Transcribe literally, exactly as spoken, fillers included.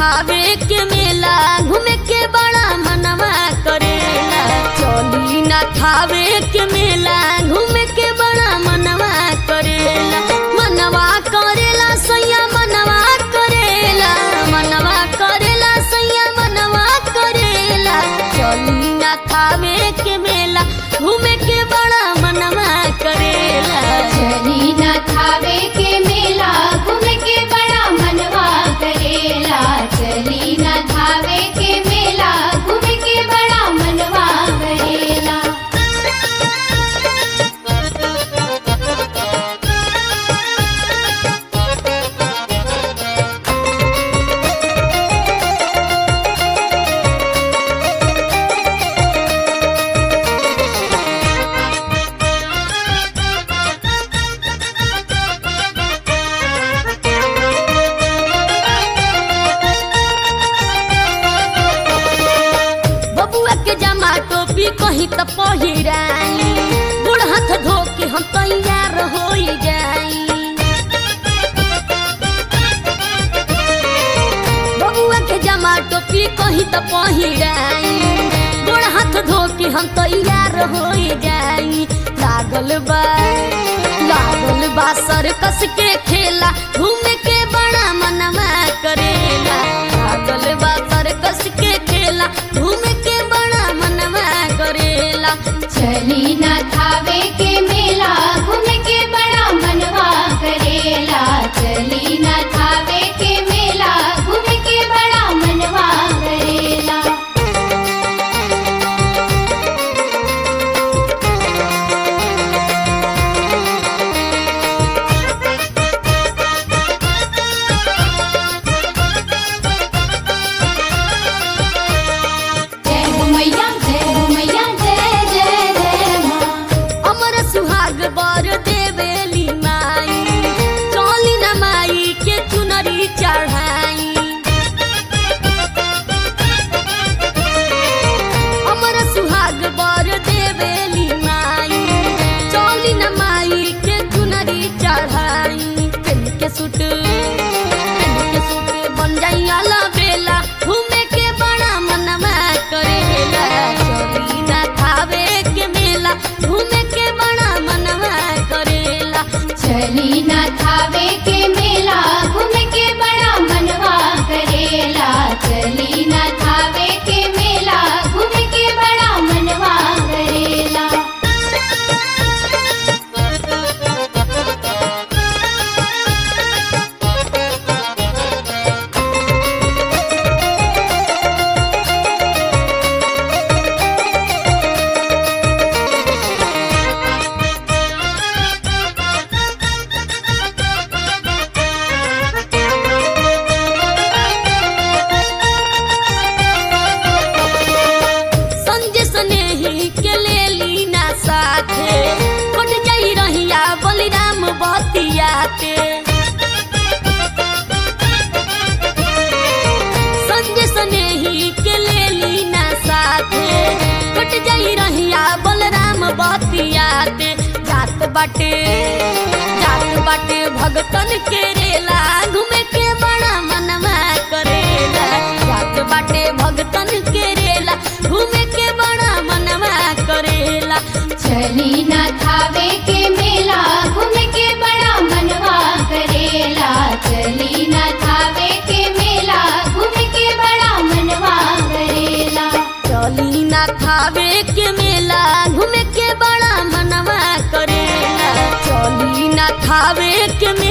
थावे के मेला घूमे के बड़ा मनवा करेला। चली ना थावे के मेला घूमे के बड़ा मनवा करेला। मनवा करेला सैया मनवा करेला, मनवा करेला सैया मनवा करेला। चली ना थावे के मेला घूमे के बड़ा मनवा करेला। चली ना थावे के मेला घूमे के बड़ा मनवा करेला। चली ना थावे के मेला घूमे के बड़ा मनवा करेला। टोपी कहीं तो पहिराई, बूढ़ हाथ धो के हम तैयार हो जाई। बबुआ के जमा टोपी कहीं तो पहिराई, बूढ़ हाथ धो के हम तैयार हो जाई। लागल बा लागल बा सर्कस के खेला घूमे के बड़ा मनवा करेला। लागल बा सर्कस के खेला घूमे के बड़ा मनवा करेला। चली ना थावे के मेला घूमे के बड़ा मनवा करेला। चली ना थावे के मेला घूमे के बड़ा मनवा करेला। जय हो मैया जय हो मैया जय जय जय माँ। अमर सुहाग बर देवेली माई, चली न माई के चुनरी चढ़ाई। अमर सुहाग बर देवेली माई, चली न माई के चुनरी चढ़ाई। पेन के सूट पेन के सूट बन जाई आला बेला घूमे के बड़ा मनवा करेला। चली ना थावे के मेला घूमे के बड़ा मनवा करेला। चली ना थावे के मेला घूमे के बड़ा मनवा करेला। चली ना थावे के मेला घूमे के बड़ा मनवा करेला। संजय स्नेही के ले ली ना साथे, कट जाई रहिया बलिराम बतियाते। संजय स्नेही के ले ली ना साथे, कट जाई रहिया बलराम बतियाते। जात बाटे जात बाटे भगतन के रेला घूमे के बड़ा मनवा करेला। जात बाटे भगतन के रेला घूमे के बड़ा मनवा करेला। चली ना थावे के मेला घूमे के बड़ा मनवा करेला। चली ना थावे के मेला घूमे के बड़ा मनवा करेला। चली ना थावे के मेला घूमे के बड़ा मनवा करेला। चली ना थावे के